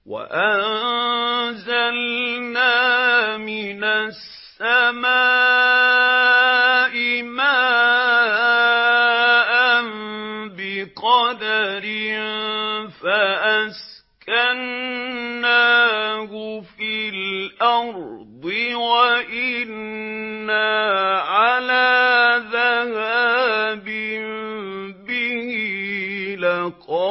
وَأَنزَلْنَا مِنَ السَّمَاءِ مَاءً بِقَدَرٍ فَأَسْكَنَّاهُ فِي الْأَرْضِ وَإِنَّا عَلَىٰ ذَهَابٍ بِهِ لَقَادِرُونَ